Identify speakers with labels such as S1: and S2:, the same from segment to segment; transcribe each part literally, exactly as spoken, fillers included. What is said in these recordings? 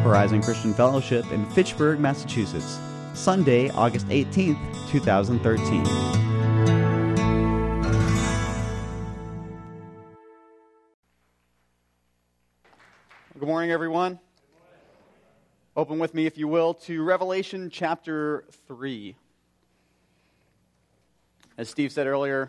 S1: Horizon Christian Fellowship in Fitchburg, Massachusetts. Sunday, August eighteenth, two thousand thirteen.
S2: Good morning, everyone. Open with me, if you will, to Revelation chapter three. As Steve said earlier,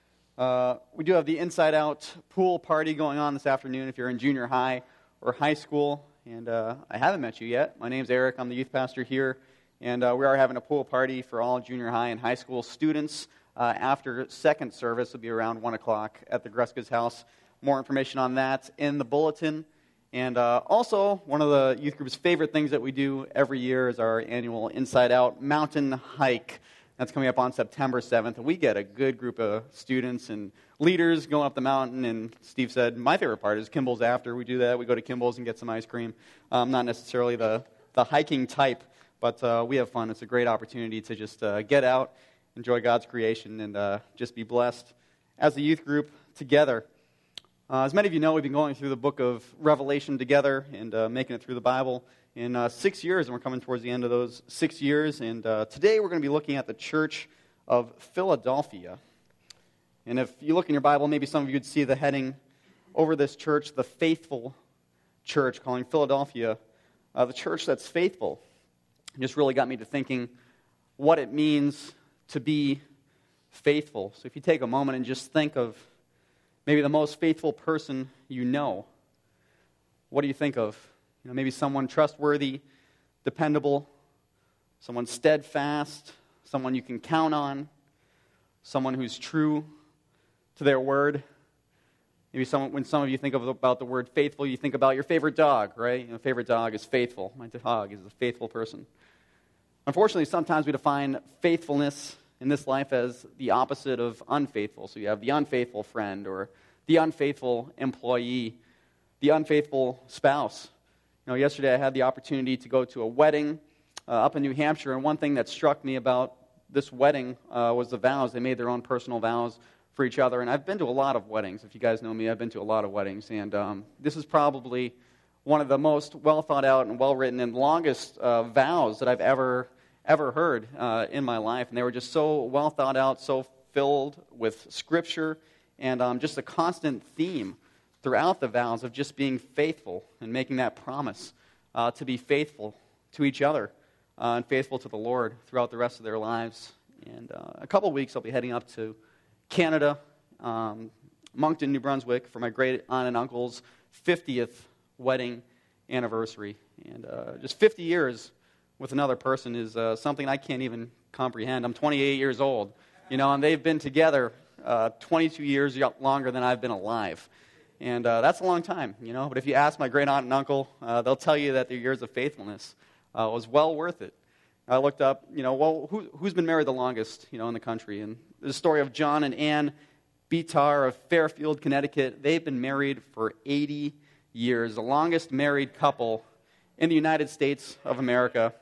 S2: uh, we do have the Inside Out pool party going on this afternoon if you're in junior high or high school. And uh, I haven't met you yet. My name's Eric. I'm the youth pastor here. And uh, we are having a pool party for all junior high and high school students uh, after second service. It'll be around one o'clock at the Greska's house. More information on that in the bulletin. And uh, also, one of the youth group's favorite things that we do every year is our annual Inside Out mountain hike. That's coming up on September seventh. And we get a good group of students and leaders going up the mountain. And Steve said, my favorite part is Kimball's after. We do that. We go to Kimball's and get some ice cream. Um, not necessarily the, the hiking type, but uh, we have fun. It's a great opportunity to just uh, get out, enjoy God's creation, and uh, just be blessed as a youth group together. Uh, as many of you know, we've been going through the book of Revelation together and uh, making it through the Bible in uh, six years, and we're coming towards the end of those six years. And uh, today we're going to be looking at the Church of Philadelphia. And if you look in your Bible, maybe some of you would see the heading over this church, the Faithful Church, calling Philadelphia uh, the church that's faithful. It just really got me to thinking what it means to be faithful. So if you take a moment and just think of maybe the most faithful person you know, what do you think of? You know, maybe someone trustworthy, dependable, someone steadfast, someone you can count on, someone who's true to their word. Maybe some, when some of you think of, about the word faithful, you think about your favorite dog, right? Your favorite dog is faithful. My dog is a faithful person. Unfortunately, sometimes we define faithfulness in this life as the opposite of unfaithful. So you have the unfaithful friend or the unfaithful employee, the unfaithful spouse. You know, yesterday I had the opportunity to go to a wedding uh, up in New Hampshire, and one thing that struck me about this wedding uh, was the vows. They made their own personal vows for each other, and I've been to a lot of weddings. If you guys know me, I've been to a lot of weddings, and um, this is probably one of the most well thought out and well written and longest uh, vows that I've ever ever heard uh, in my life, and they were just so well thought out, so filled with Scripture, and um, just a constant theme throughout the vows of just being faithful and making that promise uh, to be faithful to each other uh, and faithful to the Lord throughout the rest of their lives. And uh, a couple weeks I'll be heading up to Canada, um, Moncton, New Brunswick, for my great aunt and uncle's fiftieth wedding anniversary. And uh, just fifty years with another person is uh, something I can't even comprehend. I'm twenty-eight years old, you know, and they've been together uh, twenty-two years longer than I've been alive. And uh, that's a long time, you know. But if you ask my great aunt and uncle, uh, they'll tell you that their years of faithfulness uh, was well worth it. I looked up, you know, well, who, who's been married the longest, you know, in the country? And there's a story of John and Ann Bitar of Fairfield, Connecticut. They've been married for eighty years, the longest married couple in the United States of America.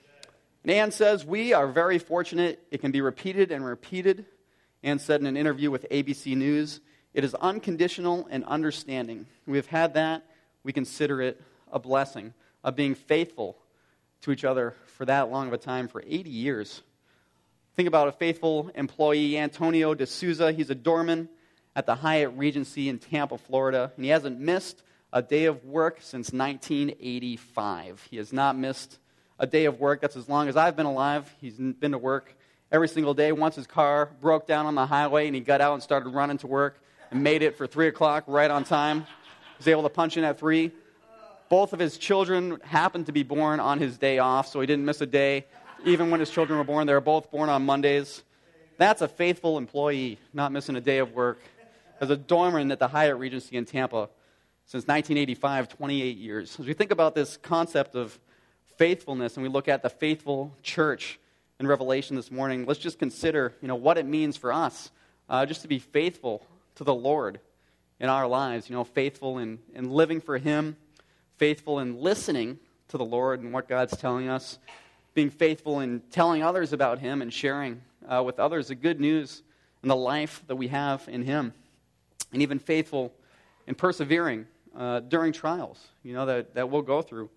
S2: And Ann says, we are very fortunate. It can be repeated and repeated. Ann said in an interview with A B C News, it is unconditional and understanding. We have had that. We consider it a blessing of being faithful to each other for that long of a time, for eighty years. Think about a faithful employee, Antonio De Souza. He's a doorman at the Hyatt Regency in Tampa, Florida, and he hasn't missed a day of work since nineteen eighty-five. He has not missed a day of work. That's as long as I've been alive. He's been to work every single day. Once his car broke down on the highway and he got out and started running to work and made it for three o'clock right on time. He was able to punch in at three. Both of his children happened to be born on his day off, so he didn't miss a day. Even when his children were born, they were both born on Mondays. That's a faithful employee, not missing a day of work. As a doorman at the Hyatt Regency in Tampa since nineteen eighty-five, twenty-eight years. As we think about this concept of faithfulness and we look at the faithful church in Revelation this morning, let's just consider, you know, what it means for us uh, just to be faithful to the Lord in our lives, you know, faithful in, in living for Him, faithful in listening to the Lord and what God's telling us, being faithful in telling others about Him and sharing uh, with others the good news and the life that we have in Him, and even faithful in persevering uh, during trials, you know, that, that we'll go through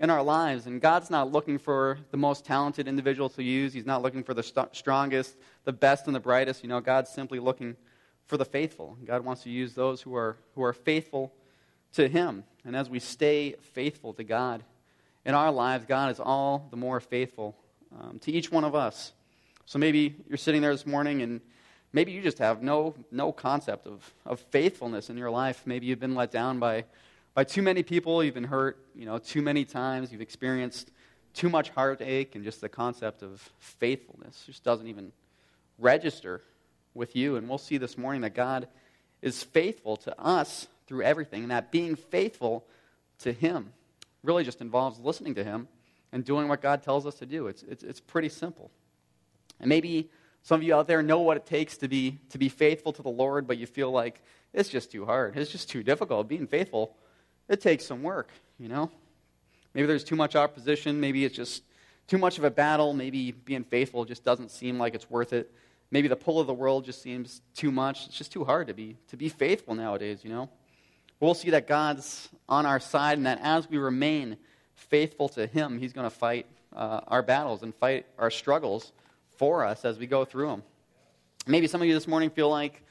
S2: in our lives. And God's not looking for the most talented individual to use. He's not looking for the st- strongest, the best, and the brightest. You know, God's simply looking for the faithful. God wants to use those who are who are faithful to Him. And as we stay faithful to God in our lives, God is all the more faithful um, to each one of us. So maybe you're sitting there this morning and maybe you just have no no concept of, of faithfulness in your life. Maybe you've been let down by By too many people, you've been hurt, you know, too many times. You've experienced too much heartache, and just the concept of faithfulness just doesn't even register with you. And we'll see this morning that God is faithful to us through everything, and that being faithful to Him really just involves listening to Him and doing what God tells us to do. It's it's, it's pretty simple. And maybe some of you out there know what it takes to be to be faithful to the Lord, but you feel like it's just too hard. It's just too difficult. Being faithful, it takes some work, you know. Maybe there's too much opposition. Maybe it's just too much of a battle. Maybe being faithful just doesn't seem like it's worth it. Maybe the pull of the world just seems too much. It's just too hard to be to be faithful nowadays, you know. We'll see that God's on our side, and that as we remain faithful to Him, He's going to fight uh, our battles and fight our struggles for us as we go through them. Maybe some of you this morning feel like,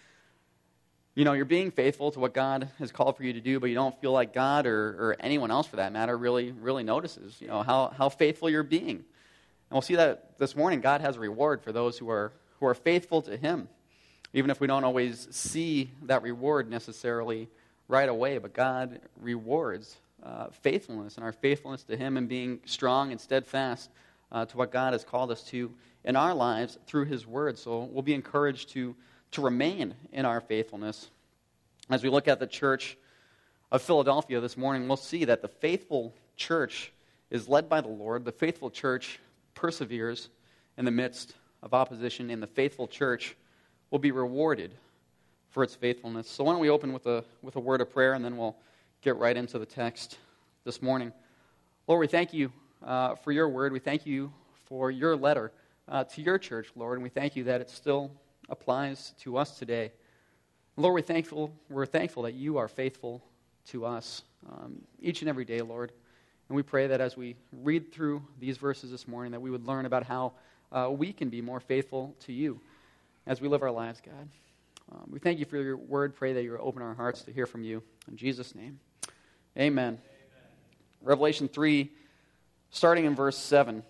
S2: you know, you're being faithful to what God has called for you to do, but you don't feel like God or, or anyone else for that matter really really notices, you know, how, how faithful you're being. And we'll see that this morning. God has a reward for those who are who are faithful to Him, even if we don't always see that reward necessarily right away. But God rewards uh, faithfulness and our faithfulness to Him and being strong and steadfast uh, to what God has called us to in our lives through His Word. So we'll be encouraged to to remain in our faithfulness. As we look at the church of Philadelphia this morning, we'll see that the faithful church is led by the Lord. The faithful church perseveres in the midst of opposition, and the faithful church will be rewarded for its faithfulness. So why don't we open with a with a word of prayer, and then we'll get right into the text this morning. Lord, we thank you uh, for your word. We thank you for your letter uh, to your church, Lord, and we thank you that it's still applies to us today. Lord, we're thankful, we're thankful that you are faithful to us um, each and every day, Lord. And we pray that as we read through these verses this morning, that we would learn about how uh, we can be more faithful to you as we live our lives, God. Um, we thank you for your word. Pray that you open our hearts to hear from you. In Jesus' name, amen. Amen. Revelation three, starting in verse seven.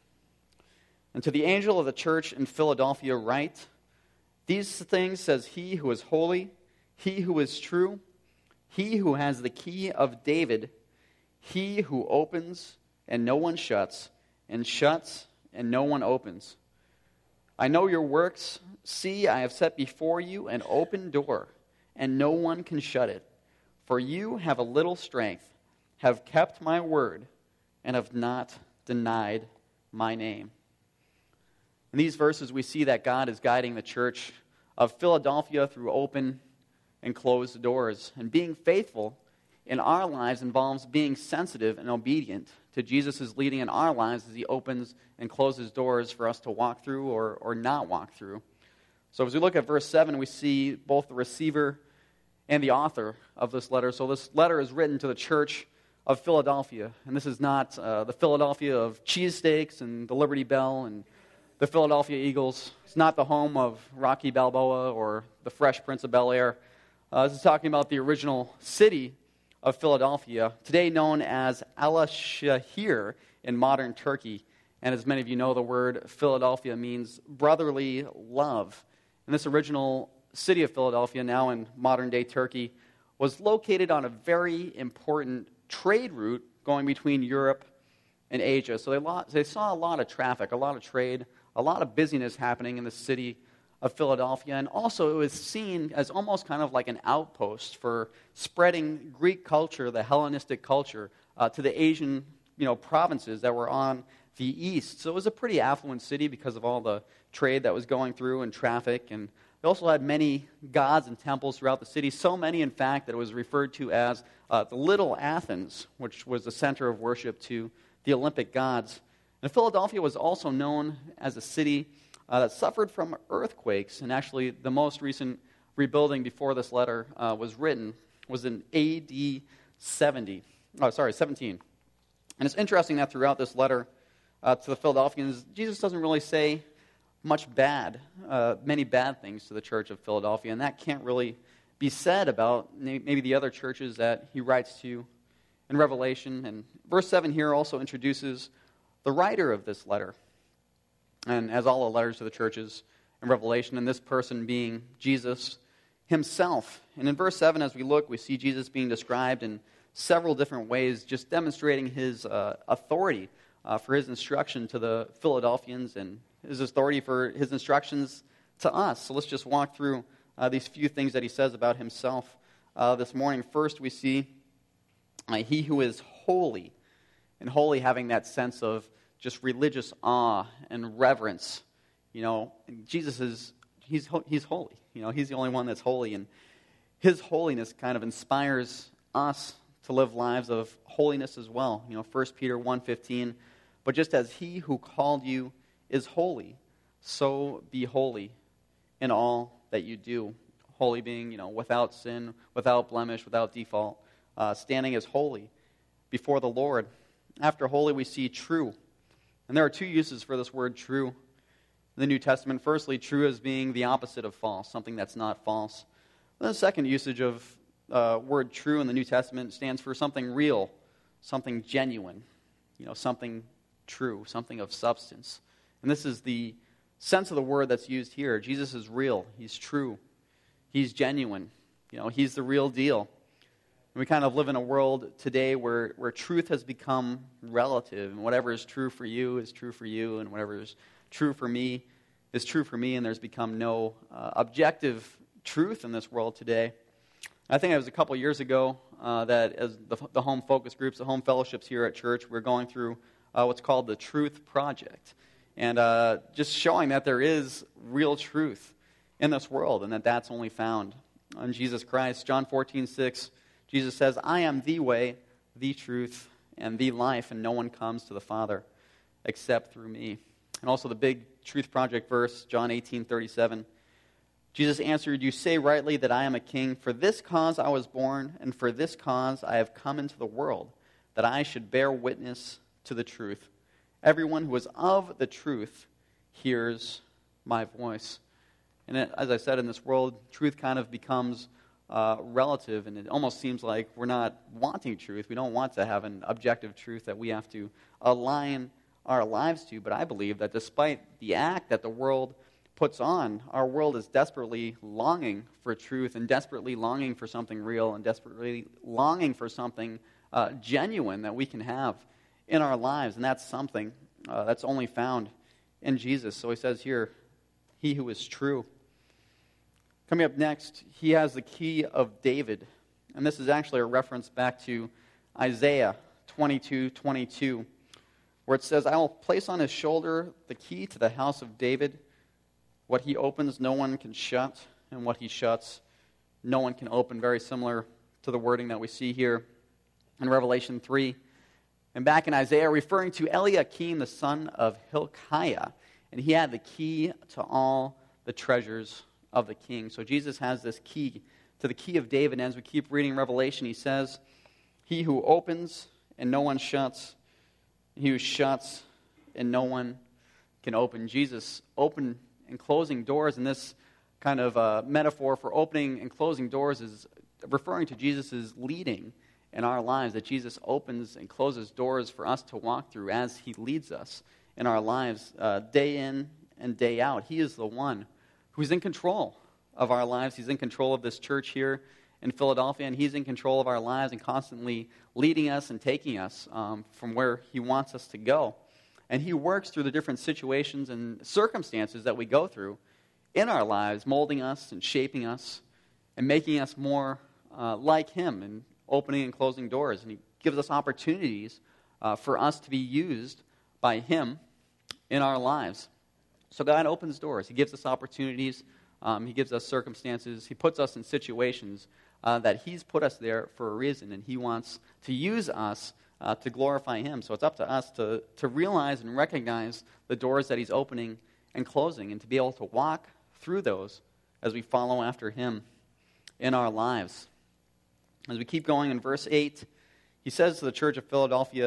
S2: And to the angel of the church in Philadelphia write, these things says He who is holy, He who is true, He who has the key of David, He who opens and no one shuts, and shuts and no one opens. I know your works. See, I have set before you an open door, and no one can shut it. For you have a little strength, have kept my word, and have not denied my name. In these verses, we see that God is guiding the church of Philadelphia through open and closed doors. And being faithful in our lives involves being sensitive and obedient to Jesus' leading in our lives as He opens and closes doors for us to walk through or, or not walk through. So as we look at verse seven, we see both the receiver and the author of this letter. So this letter is written to the church of Philadelphia. And this is not uh, the Philadelphia of cheesesteaks and the Liberty Bell and the Philadelphia Eagles. It's not the home of Rocky Balboa or the Fresh Prince of Bel-Air. Uh, this is talking about the original city of Philadelphia, today known as Alaşehir in modern Turkey. And as many of you know, the word Philadelphia means brotherly love. And this original city of Philadelphia, now in modern-day Turkey, was located on a very important trade route going between Europe and Asia. So they, lo- they saw a lot of traffic, a lot of trade, a lot of busyness happening in the city of Philadelphia. And also it was seen as almost kind of like an outpost for spreading Greek culture, the Hellenistic culture, uh, to the Asian you know, provinces that were on the east. So it was a pretty affluent city because of all the trade that was going through and traffic. And they also had many gods and temples throughout the city, so many, in fact, that it was referred to as uh, the Little Athens, which was the center of worship to the Olympic gods. And Philadelphia was also known as a city uh, that suffered from earthquakes. And actually, the most recent rebuilding before this letter uh, was written was in A D seventy. Oh, sorry, seventeen. And it's interesting that throughout this letter uh, to the Philadelphians, Jesus doesn't really say much bad, uh, many bad things to the church of Philadelphia, and that can't really be said about maybe the other churches that he writes to in Revelation. And verse seven here also introduces the writer of this letter, and as all the letters to the churches in Revelation, and this person being Jesus himself. And in verse seven, as we look, we see Jesus being described in several different ways, just demonstrating his uh, authority uh, for his instruction to the Philadelphians and his authority for his instructions to us. So let's just walk through uh, these few things that he says about himself uh, this morning. First, we see uh, he who is holy, and holy having that sense of just religious awe and reverence. You know, Jesus is, he's he's holy. You know, he's the only one that's holy, and his holiness kind of inspires us to live lives of holiness as well. You know, First Peter one fifteen, but just as he who called you is holy, so be holy in all that you do. Holy being, you know, without sin, without blemish, without default, uh, standing as holy before the Lord. After holy, we see true. And there are two uses for this word true in the New Testament. Firstly, true as being the opposite of false, something that's not false. And the second usage of uh, word true in the New Testament stands for something real, something genuine, you know, something true, something of substance. And this is the sense of the word that's used here. Jesus is real. He's true. He's genuine. You know, he's the real deal. And we kind of live in a world today where, where truth has become relative, and whatever is true for you is true for you, and whatever is true for me is true for me, and there's become no uh, objective truth in this world today. I think it was a couple years ago uh, that as the, the home focus groups, the home fellowships here at church, we're going through uh, what's called the Truth Project. And uh, just showing that there is real truth in this world, and that that's only found in Jesus Christ. John fourteen six, Jesus says, I am the way, the truth, and the life, and no one comes to the Father except through me. And also the big Truth Project verse, John eighteen thirty-seven. Jesus answered, you say rightly that I am a king. For this cause I was born, and for this cause I have come into the world, that I should bear witness to the truth. Everyone who is of the truth hears my voice. And it, as I said, in this world, truth kind of becomes uh, relative, and it almost seems like we're not wanting truth. We don't want to have an objective truth that we have to align our lives to. But I believe that despite the act that the world puts on, our world is desperately longing for truth, and desperately longing for something real, and desperately longing for something uh, genuine that we can have in our lives, and that's something uh, that's only found in Jesus. So he says here, he who is true. Coming up next, he has the key of David, and this is actually a reference back to Isaiah twenty-two twenty-two, where it says, I will place on his shoulder the key to the house of David. What he opens, no one can shut, and what he shuts, no one can open. Very similar to the wording that we see here in Revelation three. And back in Isaiah, referring to Eliakim, the son of Hilkiah. And he had the key to all the treasures of the king. So Jesus has this key to the key of David. And as we keep reading Revelation, he says, he who opens and no one shuts, he who shuts and no one can open. Jesus opened and closing doors. And this kind of uh, metaphor for opening and closing doors is referring to Jesus' leading in our lives, that Jesus opens and closes doors for us to walk through as he leads us in our lives uh, day in and day out. He is the one who's in control of our lives. He's in control of this church here in Philadelphia, and he's in control of our lives and constantly leading us and taking us um, from where he wants us to go. And he works through the different situations and circumstances that we go through in our lives, molding us and shaping us and making us more uh, like him, and opening and closing doors. And he gives us opportunities uh, for us to be used by him in our lives. So God opens doors. He gives us opportunities. Um, he gives us circumstances. He puts us in situations uh, that he's put us there for a reason, and he wants to use us uh, to glorify him. So it's up to us to, to realize and recognize the doors that he's opening and closing, and to be able to walk through those as we follow after him in our lives. As we keep going in verse eight, he says to the church of Philadelphia,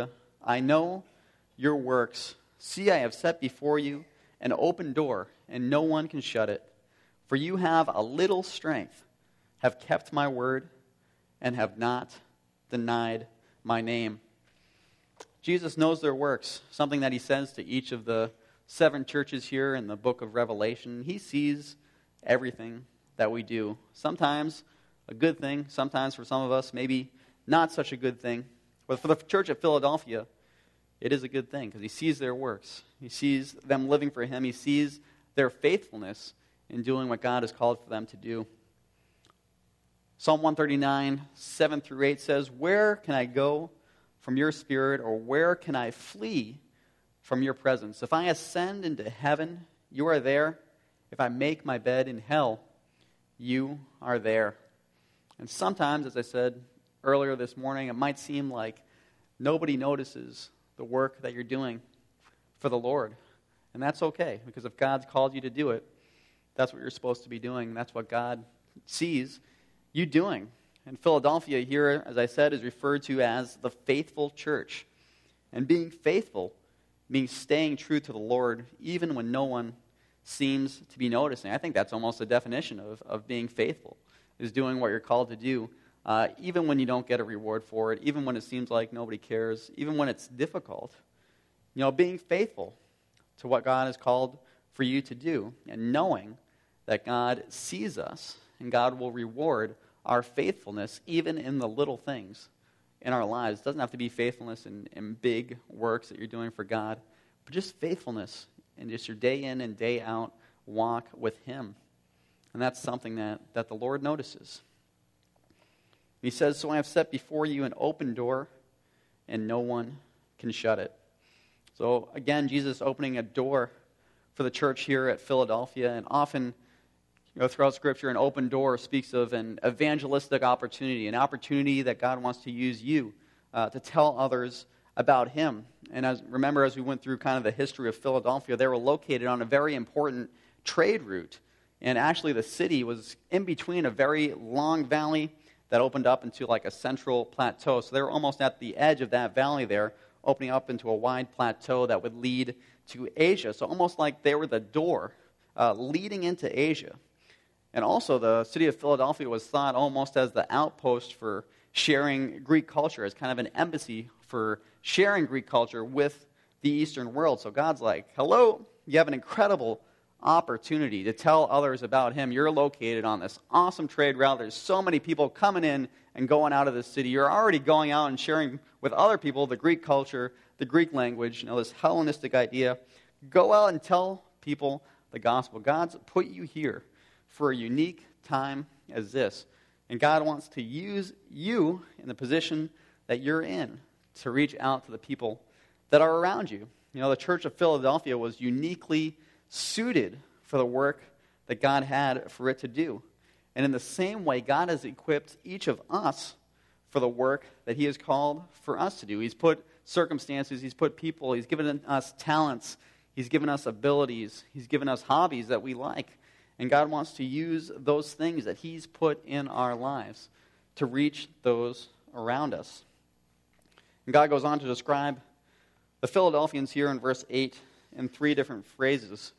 S2: I know your works. See, I have set before you an open door, and no one can shut it. For you have a little strength, have kept my word, and have not denied my name. Jesus knows their works, something that he says to each of the seven churches here in the book of Revelation. He sees everything that we do. Sometimes a good thing, sometimes for some of us, maybe not such a good thing. But for the church at Philadelphia, it is a good thing because he sees their works. He sees them living for him. He sees their faithfulness in doing what God has called for them to do. Psalm one thirty-nine, seven through eight says, "Where can I go from your spirit, or where can I flee from your presence? If I ascend into heaven, you are there. If I make my bed in hell, you are there." And sometimes, as I said earlier this morning, it might seem like nobody notices the work that you're doing for the Lord. And that's okay, because if God's called you to do it, that's what you're supposed to be doing. That's what God sees you doing. And Philadelphia here, as I said, is referred to as the faithful church. And being faithful means staying true to the Lord even when no one seems to be noticing. I think that's almost a definition of, of being faithful, is doing what you're called to do, uh, even when you don't get a reward for it, even when it seems like nobody cares, even when it's difficult. You know, being faithful to what God has called for you to do, and knowing that God sees us and God will reward our faithfulness even in the little things in our lives. It doesn't have to be faithfulness in, in big works that you're doing for God, but just faithfulness in just your day in and day out walk with him. And that's something that, that the Lord notices. He says, "So I have set before you an open door, and no one can shut it." So again, Jesus opening a door for the church here at Philadelphia, and often, you know, throughout Scripture, an open door speaks of an evangelistic opportunity, an opportunity that God wants to use you uh, to tell others about him. And as remember, as we went through kind of the history of Philadelphia, they were located on a very important trade route. And actually the city was in between a very long valley that opened up into like a central plateau. So they were almost at the edge of that valley there, opening up into a wide plateau that would lead to Asia. So almost like they were the door uh, leading into Asia. And also the city of Philadelphia was thought almost as the outpost for sharing Greek culture, as kind of an embassy for sharing Greek culture with the Eastern world. So God's like, hello, you have an incredible opportunity to tell others about him. You're located on this awesome trade route. There's so many people coming in and going out of the city. You're already going out and sharing with other people the Greek culture, the Greek language, you know, this Hellenistic idea. Go out and tell people the gospel. God's put you here for a unique time as this. And God wants to use you in the position that you're in to reach out to the people that are around you. You know, the church of Philadelphia was uniquely suited for the work that God had for it to do. And in the same way, God has equipped each of us for the work that he has called for us to do. He's put circumstances, he's put people, he's given us talents, he's given us abilities, he's given us hobbies that we like. And God wants to use those things that he's put in our lives to reach those around us. And God goes on to describe the Philadelphians here in verse eight in three different phrases.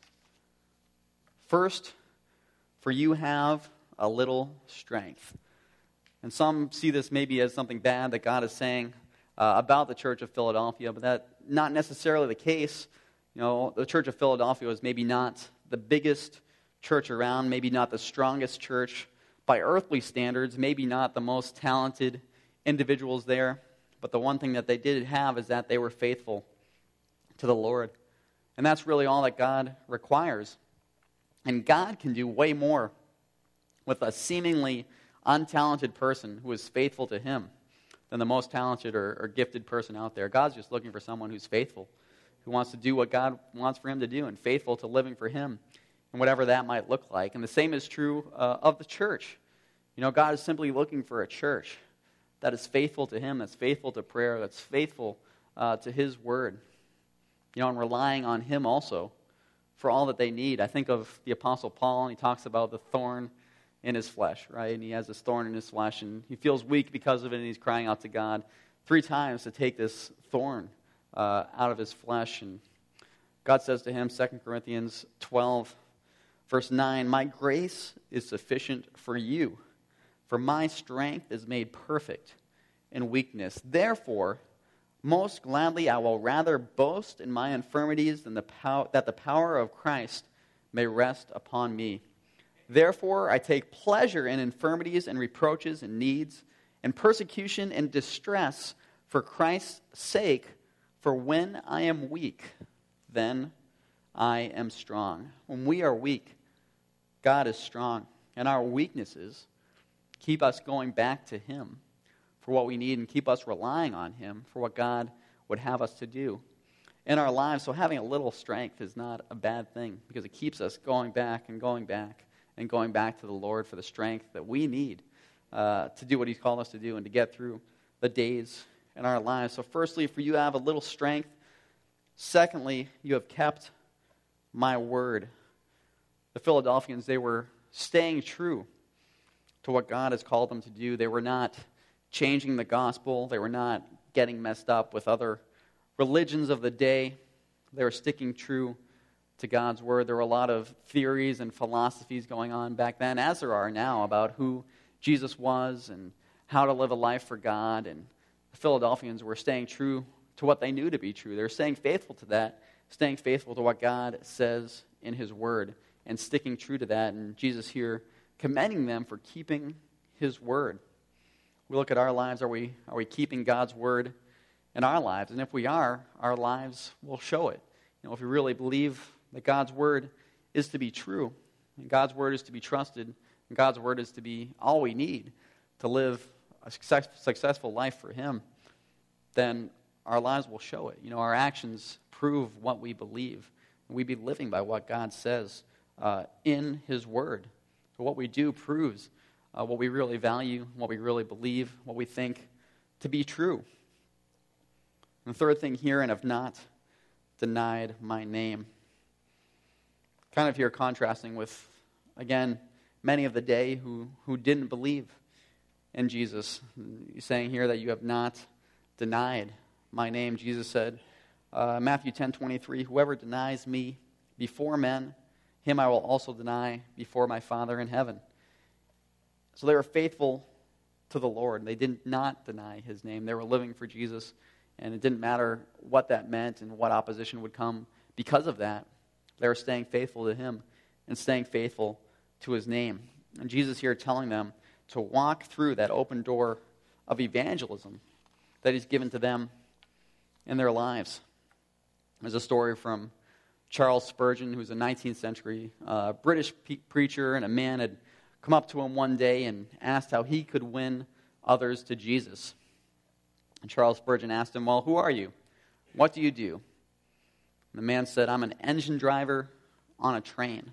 S2: First, for you have a little strength. And some see this maybe as something bad that God is saying uh, about the church of Philadelphia, but that's not necessarily the case. You know, the church of Philadelphia was maybe not the biggest church around, maybe not the strongest church by earthly standards, maybe not the most talented individuals there, but the one thing that they did have is that they were faithful to the Lord. And that's really all that God requires. And God can do way more with a seemingly untalented person who is faithful to him than the most talented or, or gifted person out there. God's just looking for someone who's faithful, who wants to do what God wants for him to do, and faithful to living for him, and whatever that might look like. And the same is true uh, of the church. You know, God is simply looking for a church that is faithful to him, that's faithful to prayer, that's faithful uh, to his word. You know, and relying on him also for all that they need. I think of the Apostle Paul, and he talks about the thorn in his flesh, right? And he has this thorn in his flesh, and he feels weak because of it, and he's crying out to God three times to take this thorn uh, out of his flesh. And God says to him, Second Corinthians twelve, verse nine, "My grace is sufficient for you, for my strength is made perfect in weakness. Therefore, most gladly I will rather boast in my infirmities than the pow- that the power of Christ may rest upon me. Therefore, I take pleasure in infirmities and reproaches and needs and persecution and distress for Christ's sake, for when I am weak, then I am strong." When we are weak, God is strong, and our weaknesses keep us going back to Him for what we need and keep us relying on Him for what God would have us to do in our lives. So having a little strength is not a bad thing, because it keeps us going back and going back and going back to the Lord for the strength that we need uh, to do what He's called us to do and to get through the days in our lives. So firstly, for you to have a little strength. Secondly, you have kept my word. The Philadelphians, they were staying true to what God has called them to do. They were not changing the gospel. They were not getting messed up with other religions of the day. They were sticking true to God's word. There were a lot of theories and philosophies going on back then, as there are now, about who Jesus was and how to live a life for God. And the Philadelphians were staying true to what they knew to be true. They were staying faithful to that, staying faithful to what God says in His word, and sticking true to that. And Jesus here commending them for keeping His word. We look at our lives. Are we, are we keeping God's word in our lives? And if we are, our lives will show it. You know, if we really believe that God's word is to be true, and God's word is to be trusted, and God's word is to be all we need to live a success, successful life for Him, then our lives will show it. You know, our actions prove what we believe. And we be living by what God says uh, in His word. So what we do proves uh, what we really value, what we really believe, what we think to be true. And the third thing here, and have not denied my name. Kind of here contrasting with, again, many of the day who, who didn't believe in Jesus. He's saying here that you have not denied my name. Jesus said, uh, Matthew ten twenty-three, "Whoever denies me before men, him I will also deny before my Father in heaven." So they were faithful to the Lord. They did not deny His name. They were living for Jesus, and it didn't matter what that meant and what opposition would come because of that. They were staying faithful to Him and staying faithful to His name. And Jesus here telling them to walk through that open door of evangelism that He's given to them in their lives. There's a story from Charles Spurgeon, who's a nineteenth century uh, British pe- preacher, and a man had come up to him one day and asked how he could win others to Jesus. And Charles Spurgeon asked him, "Well, who are you? What do you do?" And the man said, "I'm an engine driver on a train."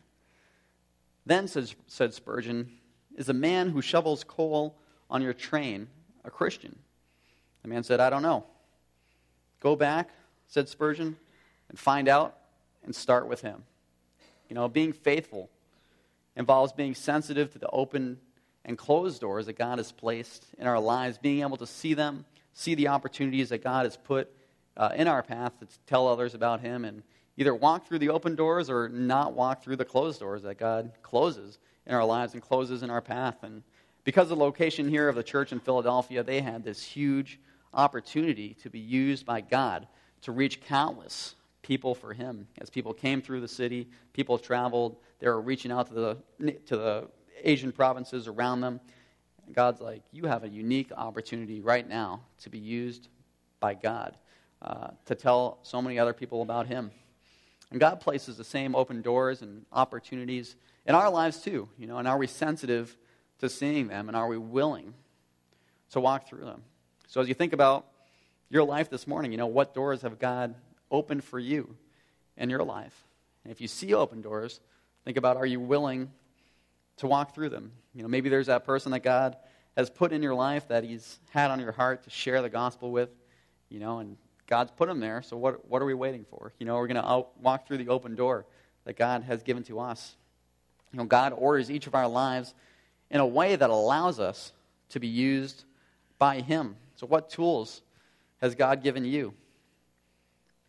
S2: Then, said, said Spurgeon, "Is a man who shovels coal on your train a Christian?" The man said, "I don't know." "Go back," said Spurgeon, "and find out and start with him." You know, being faithful involves being sensitive to the open and closed doors that God has placed in our lives, being able to see them, see the opportunities that God has put uh, in our path to tell others about Him, and either walk through the open doors or not walk through the closed doors that God closes in our lives and closes in our path. And because of the location here of the church in Philadelphia, they had this huge opportunity to be used by God to reach countless people for Him. As people came through the city, people traveled, they were reaching out to the to the Asian provinces around them. And God's like, you have a unique opportunity right now to be used by God uh, to tell so many other people about Him. And God places the same open doors and opportunities in our lives too, you know, and are we sensitive to seeing them, and are we willing to walk through them? So as you think about your life this morning, you know, what doors have God opened for you in your life? And if you see open doors, think about, are you willing to walk through them? You know, maybe there's that person that God has put in your life that He's had on your heart to share the gospel with, you know, and God's put them there, so what what are we waiting for? You know, we're going to walk through the open door that God has given to us. You know, God orders each of our lives in a way that allows us to be used by Him. So what tools has God given you?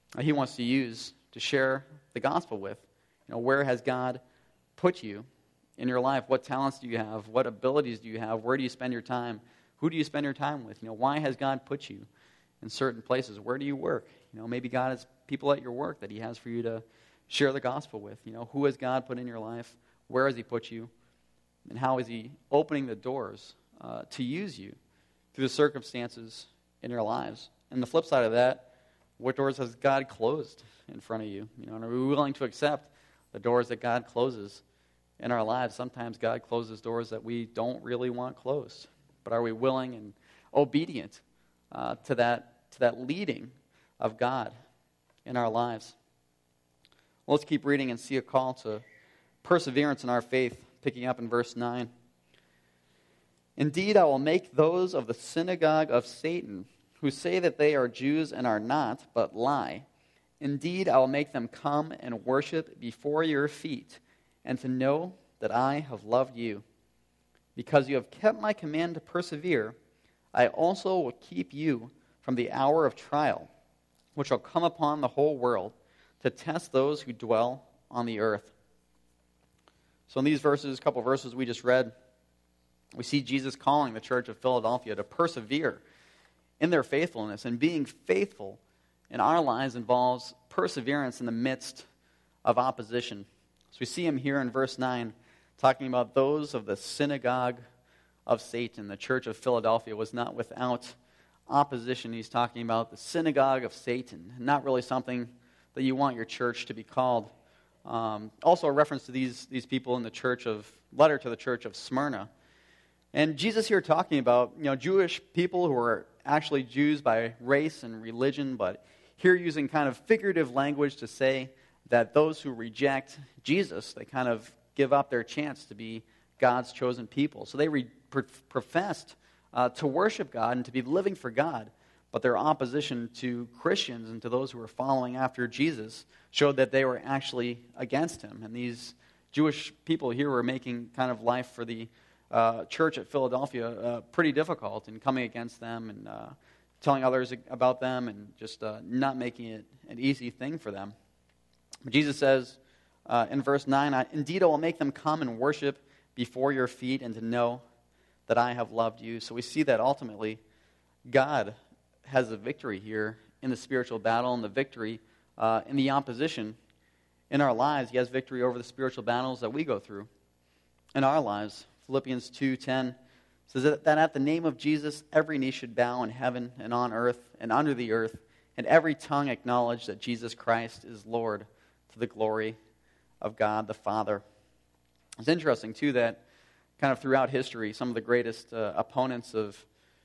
S2: uh, he wants to use to share the gospel with. You know, where has God put you in your life? What talents do you have? What abilities do you have? Where do you spend your time? Who do you spend your time with? You know, why has God put you in certain places? Where do you work? You know, maybe God has people at your work that he has for you to share the gospel with. You know, who has God put in your life? Where has he put you? And how is he opening the doors uh, to use you through the circumstances in your lives? And the flip side of that, what doors has God closed in front of you? You know, and are we willing to accept the doors that God closes in our lives? Sometimes God closes doors that we don't really want closed. But are we willing and obedient uh, to that to that leading of God in our lives? Well, let's keep reading and see a call to perseverance in our faith, picking up in verse nine. Indeed, I will make those of the synagogue of Satan who say that they are Jews and are not, but lie. Indeed, I will make them come and worship before your feet, and to know that I have loved you. Because you have kept my command to persevere, I also will keep you from the hour of trial, which will come upon the whole world, to test those who dwell on the earth. So in these verses, a couple of verses we just read, we see Jesus calling the church of Philadelphia to persevere in their faithfulness. And being faithful in our lives involves perseverance in the midst of opposition. So we see him here in verse nine talking about those of the synagogue of Satan. The church of Philadelphia was not without opposition. He's talking about the synagogue of Satan, not really something that you want your church to be called. Um, also a reference to these, these people in the church of, letter to the church of Smyrna. And Jesus here talking about, you know, Jewish people who are actually Jews by race and religion, but here using kind of figurative language to say that those who reject Jesus, they kind of give up their chance to be God's chosen people. So they re- pro- professed uh, to worship God and to be living for God, but their opposition to Christians and to those who were following after Jesus showed that they were actually against him. And these Jewish people here were making kind of life for the uh, church at Philadelphia uh, pretty difficult, and coming against them and uh, telling others about them, and just uh, not making it an easy thing for them. But Jesus says uh, in verse nine, indeed I will make them come and worship before your feet, and to know that I have loved you. So we see that ultimately God has a victory here in the spiritual battle, and the victory uh, in the opposition in our lives. He has victory over the spiritual battles that we go through in our lives. Philippians two ten says that at the name of Jesus, every knee should bow in heaven and on earth and under the earth, and every tongue acknowledge that Jesus Christ is Lord, to the glory of God the Father. It's interesting, too, that kind of throughout history, some of the greatest uh, opponents of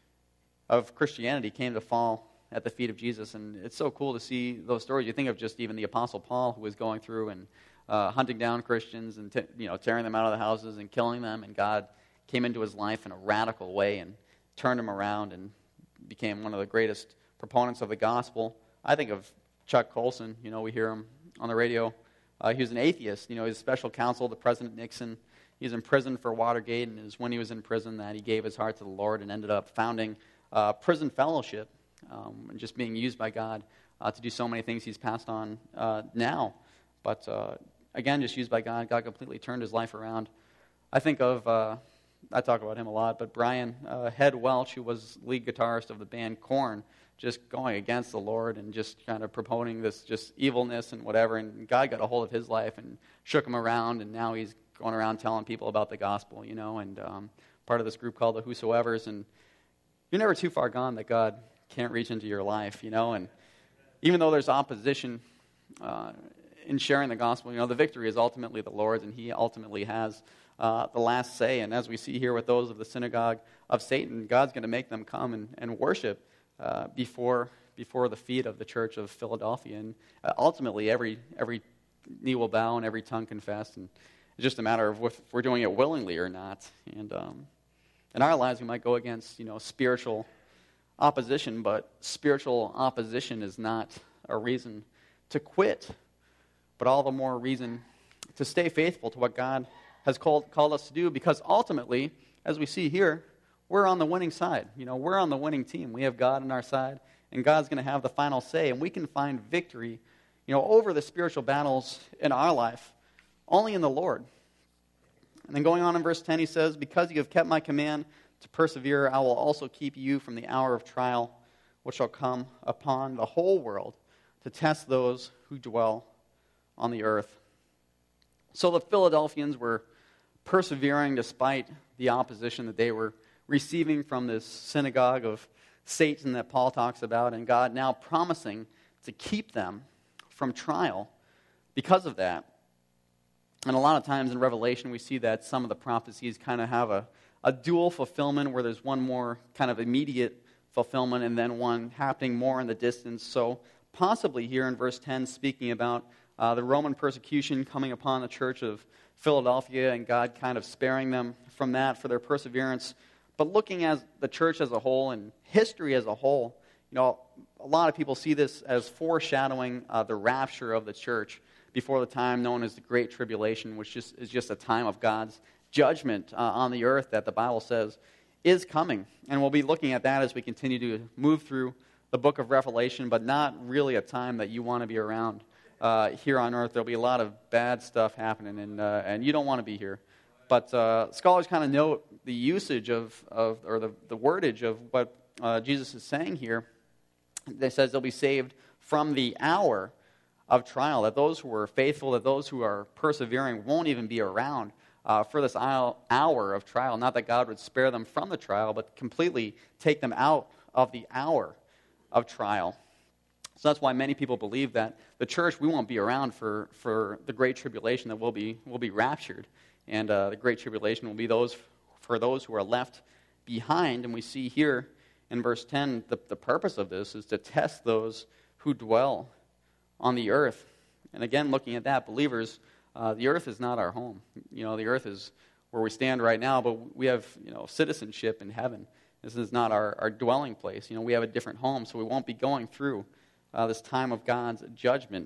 S2: of Christianity came to fall at the feet of Jesus. And it's so cool to see those stories. You think of just even the Apostle Paul, who was going through and uh, hunting down Christians and t- you know tearing them out of the houses and killing them, and God came into his life in a radical way and turned him around and became one of the greatest proponents of the gospel. I think of Chuck Colson. You know, we hear him on the radio. Uh, he was an atheist. You know, his special counsel to President Nixon. He was in prison for Watergate, and it was when he was in prison that he gave his heart to the Lord and ended up founding uh, Prison Fellowship, um, and just being used by God uh, to do so many things he's passed on uh, now. But uh, again, just used by God. God completely turned his life around. I think of, uh, I talk about him a lot, but Brian uh, Head Welch, who was lead guitarist of the band Korn, just going against the Lord and just kind of promoting this just evilness and whatever. And God got a hold of his life and shook him around, and now he's going around telling people about the gospel, you know, and um, part of this group called the Whosoevers. And you're never too far gone that God can't reach into your life, you know. And even though there's opposition uh, in sharing the gospel, you know, the victory is ultimately the Lord's, and he ultimately has uh, the last say. And as we see here with those of the synagogue of Satan, God's going to make them come and, and worship uh, before before the feet of the church of Philadelphia. And uh, ultimately, every every knee will bow and every tongue confess. And it's just a matter of if we're doing it willingly or not. And um, in our lives, we might go against, you know, spiritual opposition, but spiritual opposition is not a reason to quit, but all the more reason to stay faithful to what God has called called us to do, because ultimately, as we see here, we're on the winning side. You know, we're on the winning team. We have God on our side, and God's going to have the final say, and we can find victory, you know, over the spiritual battles in our life only in the Lord. And then going on in verse ten, he says, because you have kept my command to persevere, I will also keep you from the hour of trial, which shall come upon the whole world to test those who dwell on the earth. So the Philadelphians were persevering despite the opposition that they were receiving from this synagogue of Satan that Paul talks about, and God now promising to keep them from trial because of that. And a lot of times in Revelation we see that some of the prophecies kind of have a, a dual fulfillment where there's one more kind of immediate fulfillment and then one happening more in the distance. So possibly here in verse ten speaking about uh, the Roman persecution coming upon the church of Philadelphia and God kind of sparing them from that for their perseverance. But looking at the church as a whole and history as a whole, you know, a lot of people see this as foreshadowing uh, the rapture of the church before the time known as the Great Tribulation, which just, is just a time of God's judgment uh, on the earth that the Bible says is coming. And we'll be looking at that as we continue to move through the book of Revelation, but not really a time that you want to be around uh, here on earth. There'll be a lot of bad stuff happening, and uh, and you don't want to be here. But uh, scholars kind of note the usage of, of or the, the wordage of what uh, Jesus is saying here. They says they'll be saved from the hour of trial, that those who are faithful, that those who are persevering won't even be around uh, for this hour of trial. Not that God would spare them from the trial, but completely take them out of the hour of trial. So that's why many people believe that the church, we won't be around for, for the Great Tribulation, that we'll be, we'll be raptured. And uh, the Great Tribulation will be those for those who are left behind. And we see here in verse ten, the, the purpose of this is to test those who dwell on the earth. And again, looking at that, believers, uh, the earth is not our home. You know, the earth is where we stand right now, but we have, you know, citizenship in heaven. This is not our, our dwelling place. You know, we have a different home, so we won't be going through uh, this time of God's judgment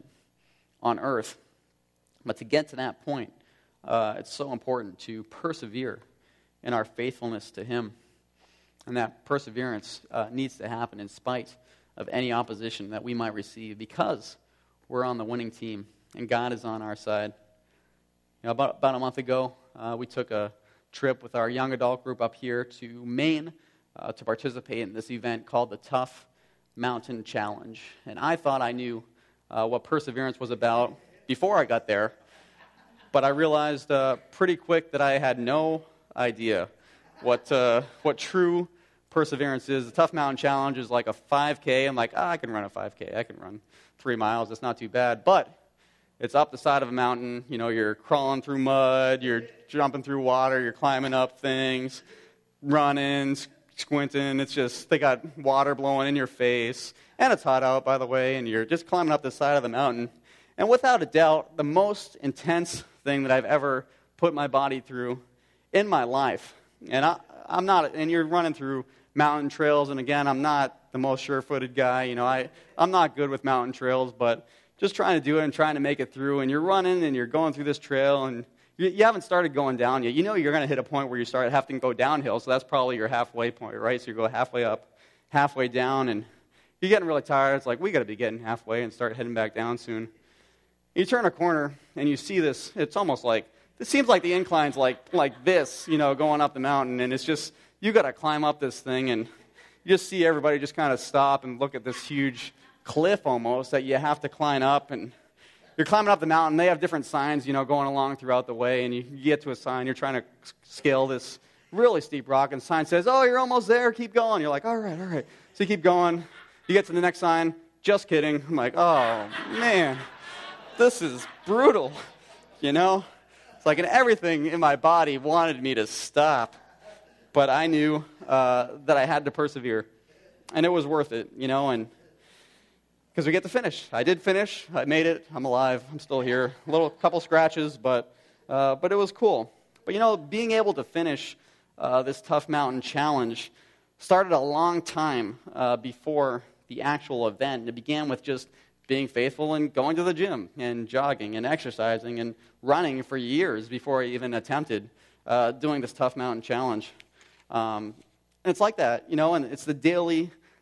S2: on earth. But to get to that point, uh, it's so important to persevere in our faithfulness to Him. And that perseverance uh, needs to happen in spite of any opposition that we might receive, because we're on the winning team, and God is on our side. You know, about, about a month ago, uh, we took a trip with our young adult group up here to Maine uh, to participate in this event called the Tough Mountain Challenge. And I thought I knew uh, what perseverance was about before I got there, but I realized uh, pretty quick that I had no idea what uh, what true perseverance is. The Tough Mountain Challenge is like a five K. I'm like, ah, I can run a five K. I can run three miles. It's not too bad. But it's up the side of a mountain. You know, you're crawling through mud. You're jumping through water. You're climbing up things, running, squinting. It's just, they got water blowing in your face. And it's hot out, by the way, and you're just climbing up the side of the mountain. And without a doubt, the most intense thing that I've ever put my body through in my life. And I, I'm not, and you're running through mountain trails, and again, I'm not the most sure-footed guy. You know, I, I'm not good with mountain trails, but just trying to do it and trying to make it through, and you're running, and you're going through this trail, and you, you haven't started going down yet. You know you're going to hit a point where you start having to go downhill, so that's probably your halfway point, right? So you go halfway up, halfway down, and you're getting really tired. It's like, we got to be getting halfway and start heading back down soon. You turn a corner, and you see this. It's almost like, it seems like the incline's like like this, you know, going up the mountain, and it's just, you got to climb up this thing, and you just see everybody just kind of stop and look at this huge cliff almost that you have to climb up, and you're climbing up the mountain. They have different signs, you know, going along throughout the way, and you, you get to a sign. You're trying to scale this really steep rock, and the sign says, oh, you're almost there. Keep going. You're like, all right, all right. So you keep going. You get to the next sign. Just kidding. I'm like, oh, man, this is brutal, you know? It's like, and everything in my body wanted me to stop. But I knew uh, that I had to persevere, and it was worth it, you know, and because we get to finish. I did finish. I made it. I'm alive. I'm still here. A little couple scratches, but uh, but it was cool. But, you know, being able to finish uh, this Tough Mountain Challenge started a long time uh, before the actual event. It began with just being faithful and going to the gym and jogging and exercising and running for years before I even attempted uh, doing this Tough Mountain Challenge. Um, and it's like that, you know, and it's the daily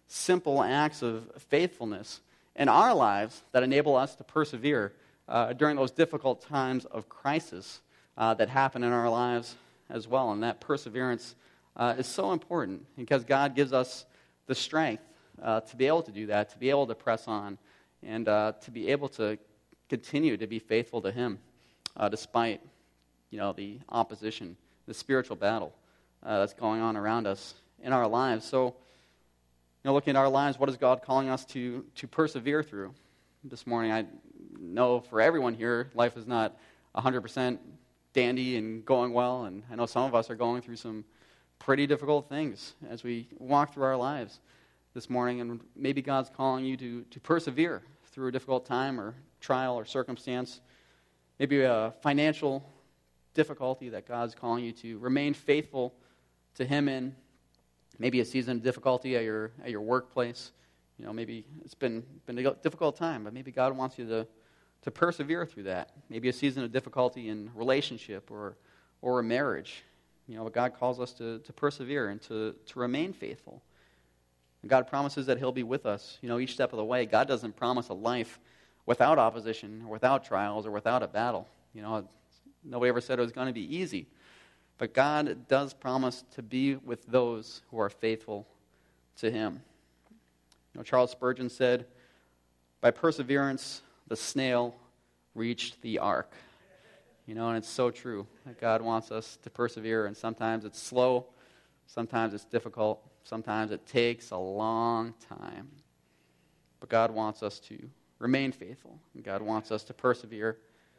S2: simple acts of faithfulness in our lives that enable us to persevere uh, during those difficult times of crisis uh, that happen in our lives as well. And that perseverance uh, is so important because God gives us the strength uh, to be able to do that, to be able to press on, and uh, to be able to continue to be faithful to Him uh, despite, you know, the opposition, the spiritual battle uh, that's going on around us in our lives. So, you know, looking at our lives, what is God calling us to to persevere through? This morning, I know for everyone here, life is not one hundred percent dandy and going well, and I know some of us are going through some pretty difficult things as we walk through our lives this morning, and maybe God's calling you to, to persevere through a difficult time or trial or circumstance, maybe a financial difficulty that God's calling you to remain faithful to Him in, maybe a season of difficulty at your at your workplace. You know, maybe it's been been a difficult time, but maybe God wants you to to persevere through that. Maybe a season of difficulty in relationship or or a marriage. You know, but God calls us to, to persevere and to, to remain faithful. And God promises that He'll be with us, you know, each step of the way. God doesn't promise a life without opposition or without trials or without a battle. You know, nobody ever said it was going to be easy. But God does promise to be with those who are faithful to Him. You know, Charles Spurgeon said, "By perseverance, the snail reached the ark." You know, and it's so true that God wants us to persevere, and sometimes it's slow, sometimes it's difficult, sometimes it takes a long time. But God wants us to remain faithful, and God wants us to persevere.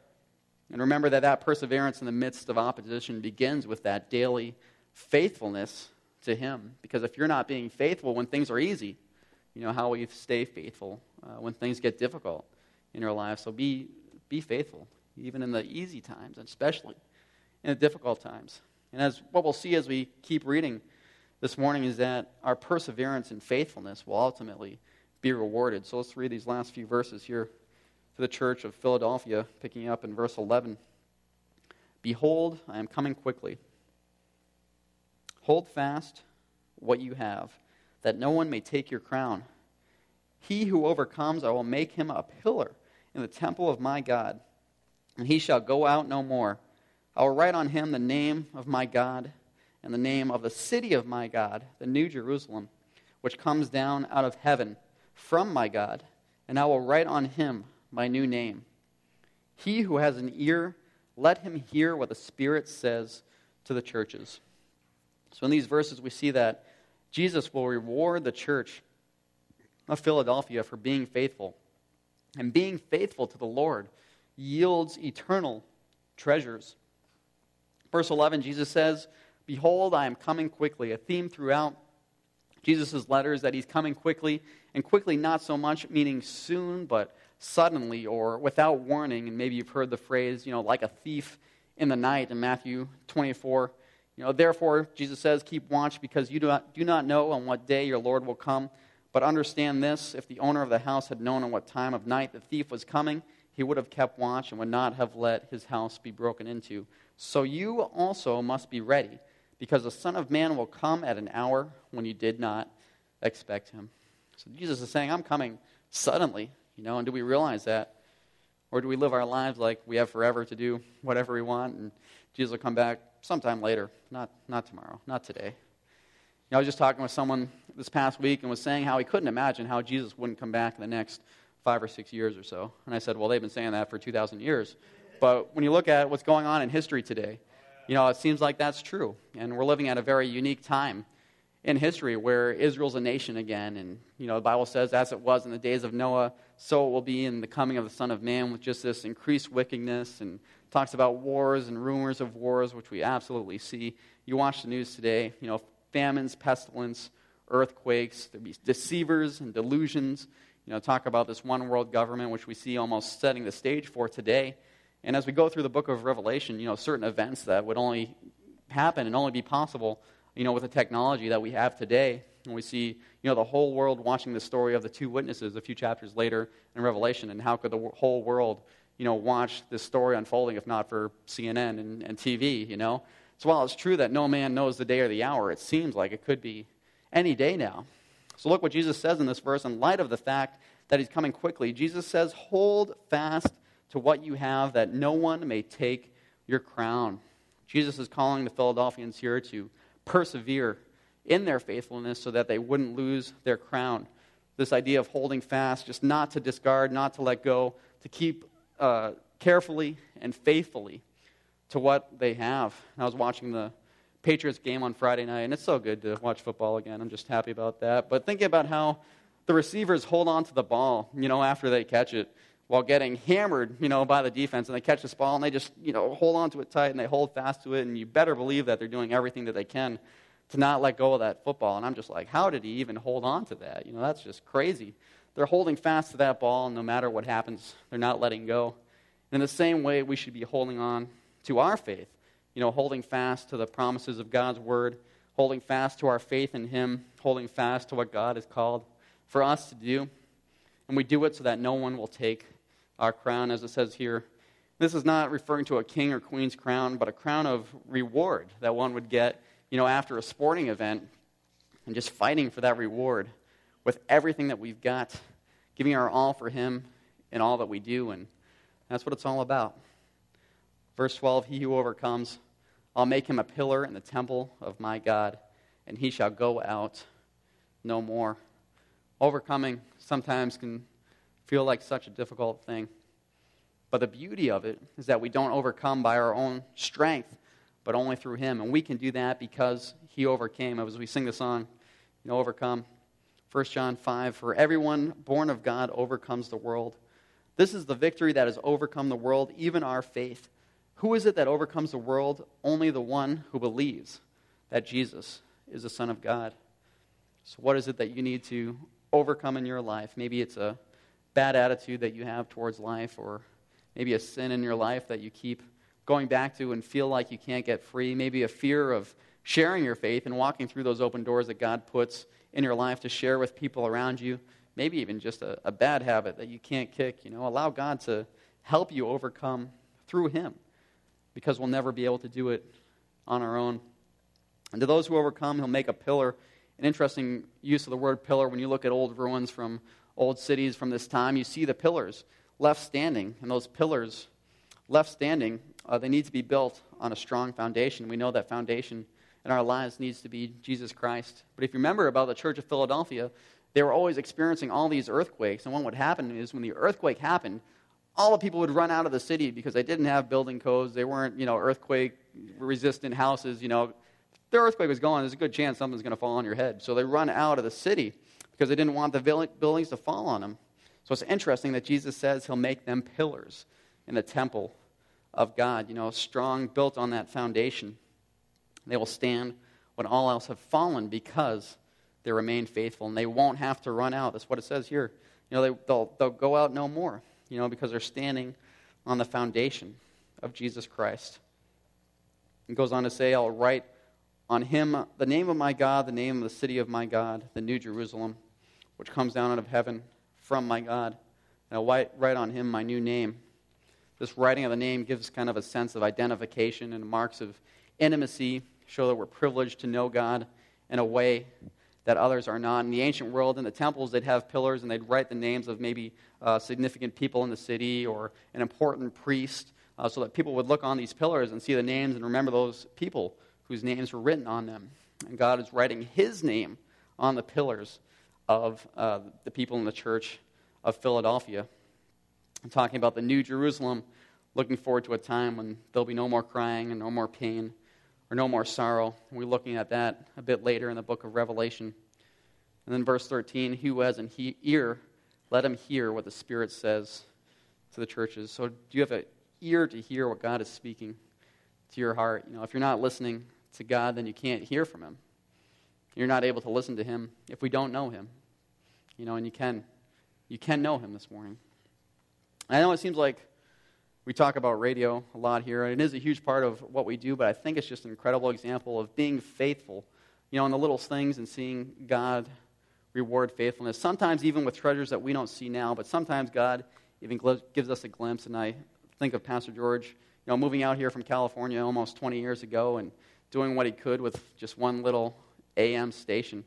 S2: And remember that that perseverance in the midst of opposition begins with that daily faithfulness to Him. Because if you're not being faithful when things are easy, you know, how will you stay faithful uh, when things get difficult in your life? So be be faithful, even in the easy times, and especially in the difficult times. And as what we'll see as we keep reading this morning is that our perseverance and faithfulness will ultimately be rewarded. So let's read these last few verses here for the church of Philadelphia, picking up in verse eleven. "Behold, I am coming quickly. Hold fast what you have, that no one may take your crown. He who overcomes, I will make him a pillar in the temple of my God, and he shall go out no more. I will write on him the name of my God and the name of the city of my God, the New Jerusalem, which comes down out of heaven from my God, and I will write on him my new name. He who has an ear, let him hear what the Spirit says to the churches." So in these verses we see that Jesus will reward the church of Philadelphia for being faithful. And being faithful to the Lord yields eternal treasures. Verse eleven, Jesus says, "Behold, I am coming quickly." A theme throughout Jesus' letters that He's coming quickly, and quickly not so much meaning soon, but suddenly or without warning. And maybe you've heard the phrase, you know, like a thief in the night in Matthew twenty-four. You know, therefore, Jesus says, "Keep watch, because you do not, do not know on what day your Lord will come. But understand this, if the owner of the house had known on what time of night the thief was coming, he would have kept watch and would not have let his house be broken into. So you also must be ready, because the Son of Man will come at an hour when you did not expect Him." So Jesus is saying, I'm coming suddenly, you know, and do we realize that? Or do we live our lives like we have forever to do whatever we want, and Jesus will come back sometime later, not not tomorrow, not today. You know, I was just talking with someone this past week and was saying how he couldn't imagine how Jesus wouldn't come back in the next five or six years or so. And I said, well, they've been saying that for two thousand years. But when you look at what's going on in history today, you know, it seems like that's true. And we're living at a very unique time in history where Israel's a nation again. And, you know, the Bible says, as it was in the days of Noah, so it will be in the coming of the Son of Man, with just this increased wickedness, and talks about wars and rumors of wars, which we absolutely see. You watch the news today, you know, famines, pestilence, earthquakes, there'll be deceivers and delusions. You know, talk about this one world government, which we see almost setting the stage for today. And as we go through the book of Revelation, you know, certain events that would only happen and only be possible, you know, with the technology that we have today. And we see, you know, the whole world watching the story of the two witnesses a few chapters later in Revelation, and how could the whole world, you know, watch this story unfolding if not for C N N and, and T V, you know? So while it's true that no man knows the day or the hour, it seems like it could be any day now. So look what Jesus says in this verse in light of the fact that he's coming quickly. Jesus says, hold fast to what you have, that no one may take your crown. Jesus is calling the Philadelphians here to persevere in their faithfulness so that they wouldn't lose their crown. This idea of holding fast, just not to discard, not to let go, to keep uh, carefully and faithfully to what they have. And I was watching the Patriots game on Friday night, and it's so good to watch football again. I'm just happy about that. But thinking about how the receivers hold on to the ball, you know, after they catch it, while getting hammered, you know, by the defense, and they catch this ball, and they just, you know, hold on to it tight, and they hold fast to it, and you better believe that they're doing everything that they can to not let go of that football. And I'm just like, how did he even hold on to that? You know, that's just crazy. They're holding fast to that ball, and no matter what happens, they're not letting go. In the same way, we should be holding on to our faith, you know, holding fast to the promises of God's word, holding fast to our faith in him, holding fast to what God has called for us to do. And we do it so that no one will take our crown, as it says here. This is not referring to a king or queen's crown, but a crown of reward that one would get, you know, after a sporting event, and just fighting for that reward with everything that we've got, giving our all for him in all that we do, and that's what it's all about. Verse twelve, he who overcomes, I'll make him a pillar in the temple of my God, and he shall go out no more. Overcoming sometimes can feel like such a difficult thing. But the beauty of it is that we don't overcome by our own strength, but only through him. And we can do that because he overcame. As we sing the song, you know, overcome. First John five, for everyone born of God overcomes the world. This is the victory that has overcome the world, even our faith. Who is it that overcomes the world? Only the one who believes that Jesus is the Son of God. So what is it that you need to overcome in your life? Maybe it's a bad attitude that you have towards life, or maybe a sin in your life that you keep going back to and feel like you can't get free. Maybe a fear of sharing your faith and walking through those open doors that God puts in your life to share with people around you. Maybe even just a, a bad habit that you can't kick. You know, allow God to help you overcome through him, because we'll never be able to do it on our own. And to those who overcome, he'll make a pillar. An interesting use of the word pillar. When you look at old ruins from old cities from this time, you see the pillars left standing. And those pillars left standing, uh, they need to be built on a strong foundation. We know that foundation in our lives needs to be Jesus Christ. But if you remember about the Church of Philadelphia, they were always experiencing all these earthquakes. And what would happen is when the earthquake happened, all the people would run out of the city because they didn't have building codes. They weren't, you know, earthquake-resistant houses. You know, if the earthquake was going, there's a good chance something's going to fall on your head. So they run out of the city because they didn't want the buildings to fall on them. So it's interesting that Jesus says he'll make them pillars in the temple of God, you know, strong, built on that foundation. They will stand when all else have fallen because they remain faithful, and they won't have to run out. That's what it says here. You know, they, they'll, they'll go out no more. You know, because they're standing on the foundation of Jesus Christ. It goes on to say, I'll write on him the name of my God, the name of the city of my God, the New Jerusalem, which comes down out of heaven from my God. And I'll write, write on him my new name. This writing of the name gives kind of a sense of identification and marks of intimacy, show that we're privileged to know God in a way that others are not. In the ancient world, in the temples, they'd have pillars, and they'd write the names of maybe uh, significant people in the city or an important priest, uh, so that people would look on these pillars and see the names and remember those people whose names were written on them. And God is writing his name on the pillars of uh, the people in the church of Philadelphia. I'm talking about the New Jerusalem, looking forward to a time when there'll be no more crying and no more pain, or no more sorrow. And we're looking at that a bit later in the book of Revelation. And then verse thirteen, he who has an he- ear, let him hear what the Spirit says to the churches. So do you have an ear to hear what God is speaking to your heart? You know, if you're not listening to God, then you can't hear from him. You're not able to listen to him if we don't know him. You know, and you can. You can know him this morning. I know it seems like we talk about radio a lot here, and it is a huge part of what we do, but I think it's just an incredible example of being faithful, you know, in the little things and seeing God reward faithfulness. Sometimes even with treasures that we don't see now, but sometimes God even gives us a glimpse. And I think of Pastor George, you know, moving out here from California almost twenty years ago and doing what he could with just one little A M station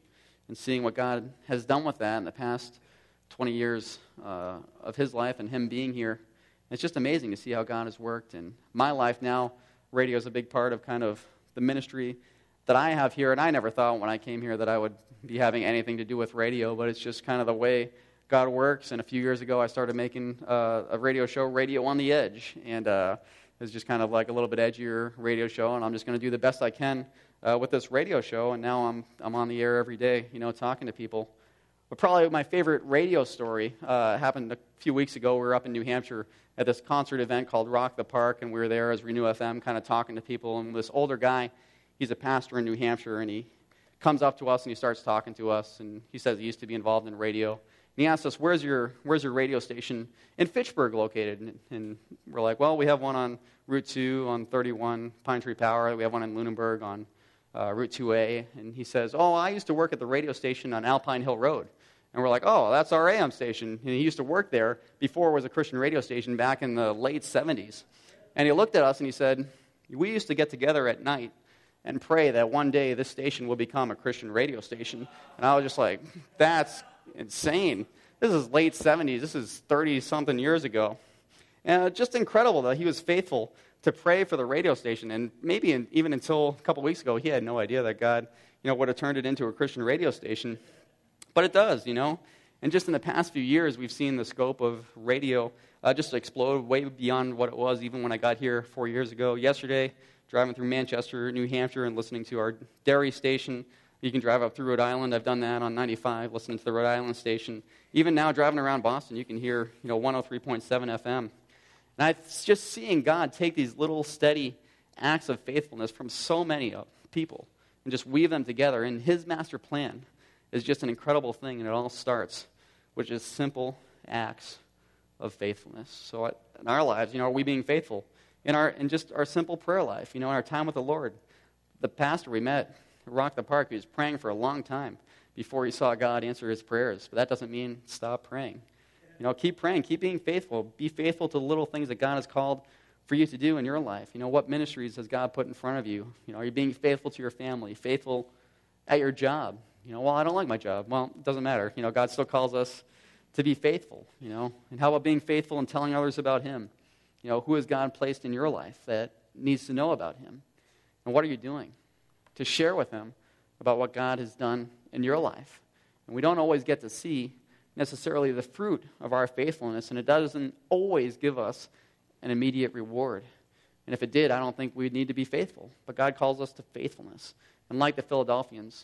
S2: and seeing what God has done with that in the past twenty years uh, of his life and him being here. It's just amazing to see how God has worked. In my life now, radio is a big part of kind of the ministry that I have here, and I never thought when I came here that I would be having anything to do with radio, but it's just kind of the way God works. And a few years ago, I started making uh, a radio show, Radio on the Edge, and uh, it was just kind of like a little bit edgier radio show, and I'm just going to do the best I can uh, with this radio show, and now I'm I'm on the air every day, you know, talking to people. But probably my favorite radio story uh, happened a few weeks ago. We were up in New Hampshire at this concert event called Rock the Park, and we were there as Renew F M kind of talking to people, and this older guy, he's a pastor in New Hampshire, and he comes up to us and he starts talking to us, and he says he used to be involved in radio. And he asked us, where's your where's your radio station in Fitchburg located? And, and we're like, well, we have one on Route two on thirty-one, Pine Tree Power. We have one in Lunenburg on uh, Route two A. And he says, oh, I used to work at the radio station on Alpine Hill Road. And we're like, oh, that's our A M station. And he used to work there before it was a Christian radio station back in the late seventies. And he looked at us and he said, we used to get together at night and pray that one day this station will become a Christian radio station. And I was just like, that's insane. This is late seventies. This is thirty-something years ago. And uh, just incredible that he was faithful to pray for the radio station. And maybe in, even until a couple weeks ago, he had no idea that God, you know, would have turned it into a Christian radio station. But it does, you know. And just in the past few years, we've seen the scope of radio uh, just explode way beyond what it was even when I got here four years ago. Yesterday, driving through Manchester, New Hampshire, and listening to our Derry station. You can drive up through Rhode Island. I've done that on ninety-five, listening to the Rhode Island station. Even now, driving around Boston, you can hear, you know, one oh three point seven F M. And I just seeing God take these little steady acts of faithfulness from so many people and just weave them together. And his master plan is just an incredible thing, and it all starts with just simple acts of faithfulness. So in our lives, you know, are we being faithful? In our in just our simple prayer life, you know, in our time with the Lord. The pastor we met at Rock the Park, he was praying for a long time before he saw God answer his prayers. But that doesn't mean stop praying. You know, keep praying, keep being faithful. Be faithful to the little things that God has called for you to do in your life. You know, what ministries has God put in front of you? You know, are you being faithful to your family, faithful at your job? You know, well, I don't like my job. Well, it doesn't matter. You know, God still calls us to be faithful, you know. And how about being faithful and telling others about him? You know, who has God placed in your life that needs to know about him? And what are you doing to share with them about what God has done in your life? And we don't always get to see necessarily the fruit of our faithfulness, and it doesn't always give us an immediate reward. And if it did, I don't think we'd need to be faithful. But God calls us to faithfulness. And like the Philadelphians,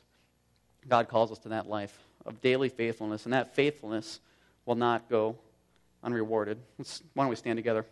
S2: God calls us to that life of daily faithfulness, and that faithfulness will not go unrewarded. Let's, why don't we stand together?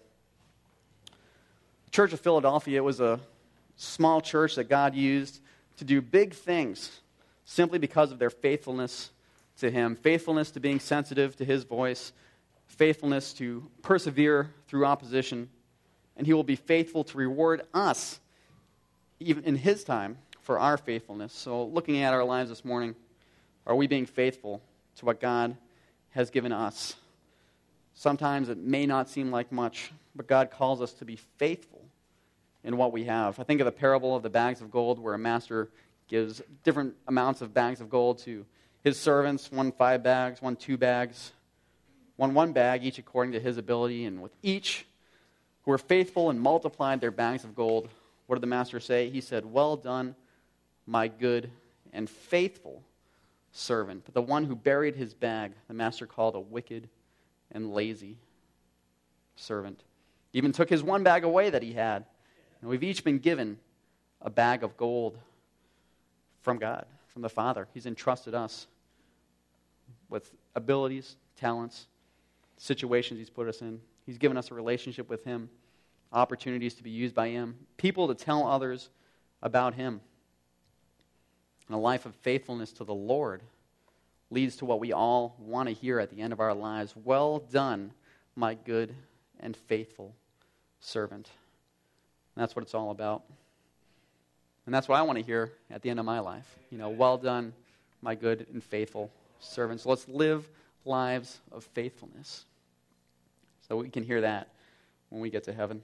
S2: The Church of Philadelphia was a small church that God used to do big things simply because of their faithfulness to him, faithfulness to being sensitive to his voice, faithfulness to persevere through opposition, and he will be faithful to reward us even in his time for our faithfulness. So looking at our lives this morning, are we being faithful to what God has given us? Sometimes it may not seem like much, but God calls us to be faithful in what we have. I think of the parable of the bags of gold, where a master gives different amounts of bags of gold to his servants, one five bags, one two bags, one one bag, each according to his ability. And with each who were faithful and multiplied their bags of gold, what did the master say? He said, well done, my good and faithful servant. But the one who buried his bag, the master called a wicked and lazy servant. He even took his one bag away that he had. And we've each been given a bag of gold from God, from the Father. He's entrusted us with abilities, talents, situations he's put us in. He's given us a relationship with him, opportunities to be used by him, people to tell others about him. And a life of faithfulness to the Lord leads to what we all want to hear at the end of our lives. Well done, my good and faithful servant. And that's what it's all about. And that's what I want to hear at the end of my life. You know, well done, my good and faithful servant. So let's live lives of faithfulness so we can hear that when we get to heaven.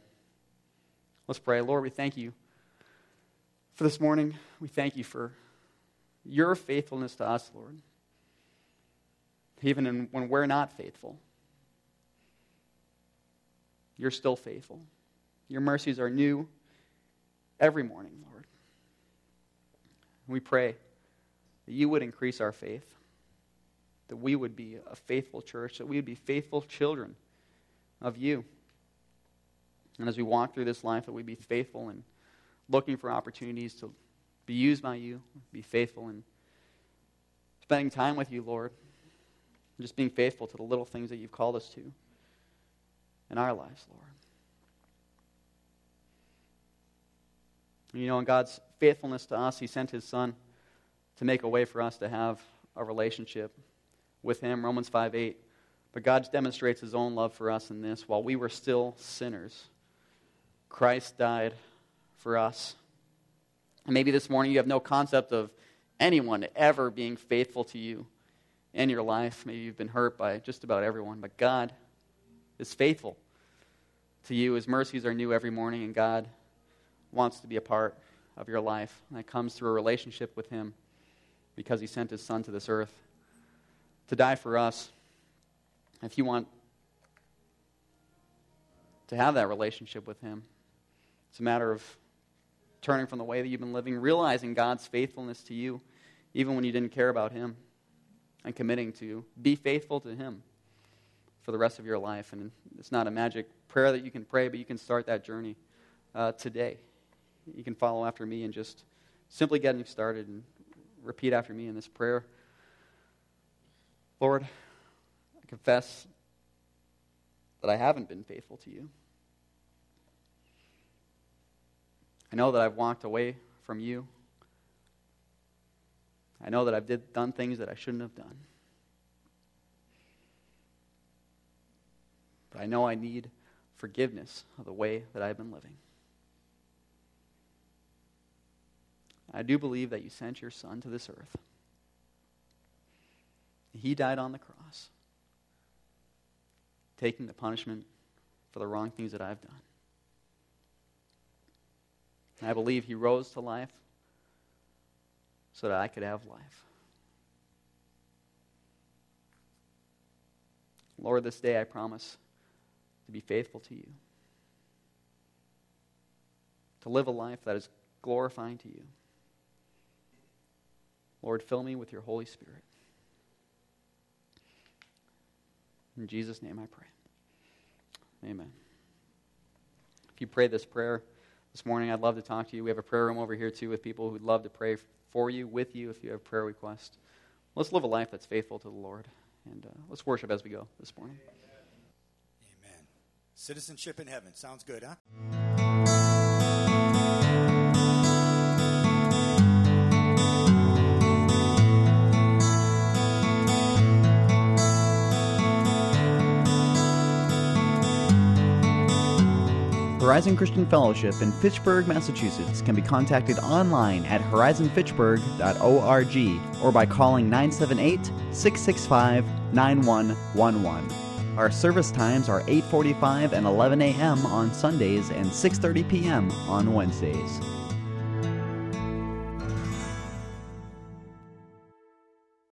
S2: Let's pray. Lord, we thank you for this morning. We thank you for your faithfulness to us, Lord, even in, when we're not faithful. You're still faithful. Your mercies are new every morning, Lord. We pray that you would increase our faith, that we would be a faithful church, that we would be faithful children of you. And as we walk through this life, that we'd be faithful in looking for opportunities to be used by you, be faithful in spending time with you, Lord, and just being faithful to the little things that you've called us to in our lives, Lord. You know, in God's faithfulness to us, he sent his Son to make a way for us to have a relationship with him, Romans five eight. But God demonstrates his own love for us in this: while we were still sinners, Christ died for us. And maybe this morning you have no concept of anyone ever being faithful to you in your life. Maybe you've been hurt by just about everyone, but God is faithful to you. His mercies are new every morning, and God wants to be a part of your life. And that comes through a relationship with him, because he sent his Son to this earth to die for us. If you want to have that relationship with him, it's a matter of turning from the way that you've been living, realizing God's faithfulness to you, even when you didn't care about him, and committing to be faithful to him for the rest of your life. And it's not a magic prayer that you can pray, but you can start that journey uh, today. You can follow after me and just simply getting started and repeat after me in this prayer. Lord, I confess that I haven't been faithful to you. I know that I've walked away from you. I know that I've did, done things that I shouldn't have done. But I know I need forgiveness of the way that I've been living. I do believe that you sent your Son to this earth. He died on the cross, taking the punishment for the wrong things that I've done. And I believe he rose to life so that I could have life. Lord, this day I promise to be faithful to you, to live a life that is glorifying to you. Lord, fill me with your Holy Spirit. In Jesus' name I pray. Amen. If you prayed this prayer this morning, I'd love to talk to you. We have a prayer room over here too with people who'd love to pray for you, with you, if you have a prayer request. Let's live a life that's faithful to the Lord. And uh, let's worship as we go this morning.
S3: Amen. Citizenship in heaven. Sounds good, huh?
S1: Horizon Christian Fellowship in Fitchburg, Massachusetts can be contacted online at horizon fitchburg dot org or by calling nine seven eight, six six five, nine one one one. Our service times are eight forty-five and eleven a.m. on Sundays and six thirty p.m. on Wednesdays.